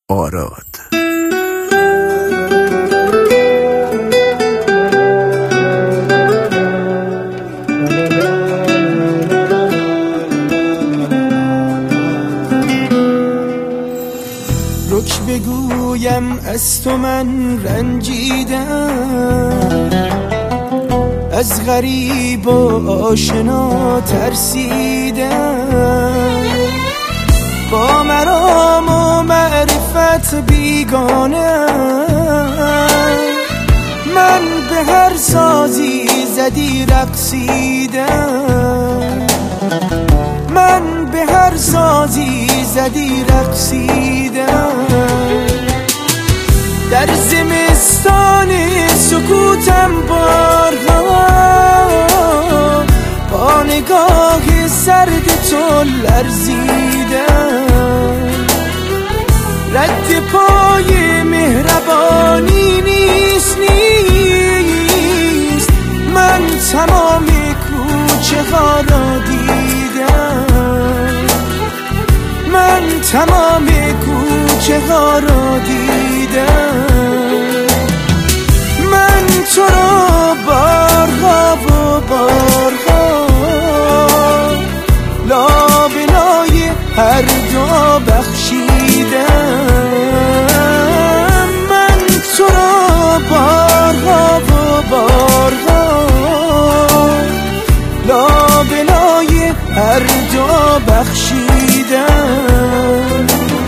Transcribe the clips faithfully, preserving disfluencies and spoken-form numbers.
آراد. رک بگویم از تو من رنجیدم، از غریب و آشنا ترسیدم، با مرام و معرفت بیگانه من به هر سازی زدی رقصیدم، من به هر سازی زدی رقصیدم. در زمستان سکوتم بارها با نگاه سرد تو لرزیدم، رد پای مهربانی نیست نیست من تمام کوچه ها را دیدم، من تمام کوچه ها را دیدم. من تو را بارها و بارها لابلای هر دعا بخشیدم، من تو را بارها و بارها لابلای هر دعا بخشیدم.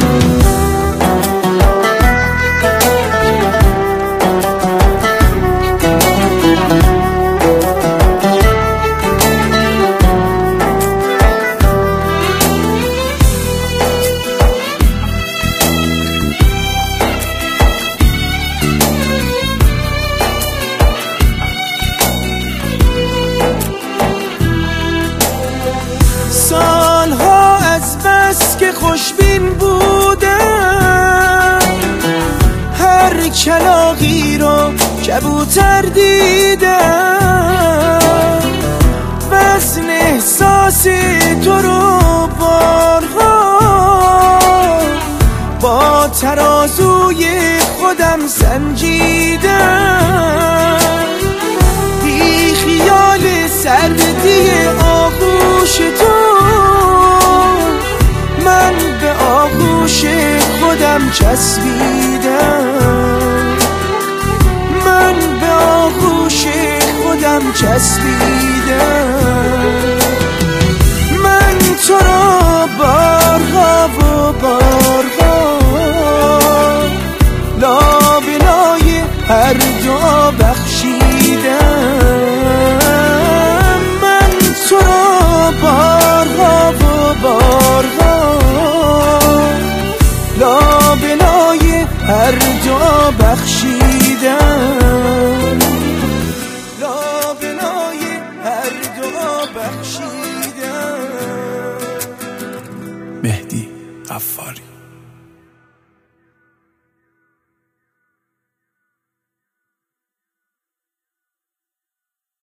سالها از بس که خوشبین بودم، هر کلاغی رو کبوتر دیدم، وزن احساس تو رو بارها با ترازوی خودم سنجیدم، بی خیال سردی آغوش تو من به آغوش خودم چسبیدم، من به آغوش خودم چسبیدم. من تو را بارها و بارها لابلای هر دعا بخشیدم، من تو را بارها و بارها لابلای هر دعا بخشیدم، لابلای هر دعا بخشیدم. مهدی غفاری.